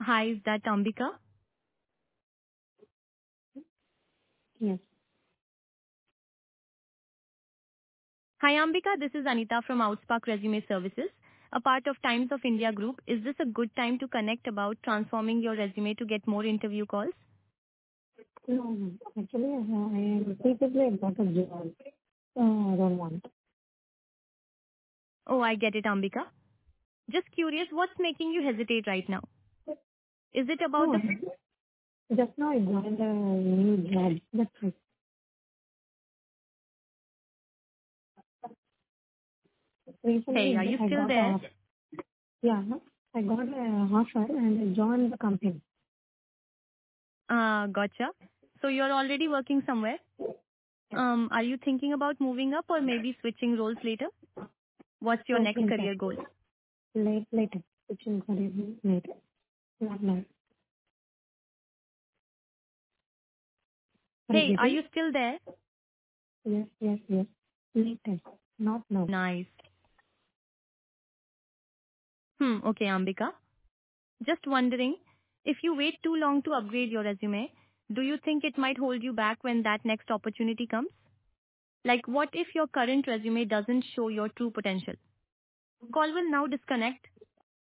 Hi, is that Ambika? Yes. Hi, Ambika. This is Anita from Outspark Resume Services, a part of Times of India Group. Is this a good time to connect about transforming your resume to get more interview calls? No. Actually, I repeatedly got a job. I don't want. Oh, I get it, Ambika. Just curious, what's making you hesitate right now? Is it about No, the... just now I joined a new job. That's it. Hey, are Recently, you I still got there? a, yeah, I got a offer and I joined the company. Gotcha. So you're already working somewhere? Are you thinking about moving up or maybe switching roles later? What's your Like next later. career goal? Later. Switching career later. Not now. Are you Hey, are getting? you still there? Yes. Later. Not now. Nice. Okay, Ambika. Just wondering, if you wait too long to upgrade your resume, do you think it might hold you back when that next opportunity comes? Like, what if your current resume doesn't show your true potential? Call will now disconnect.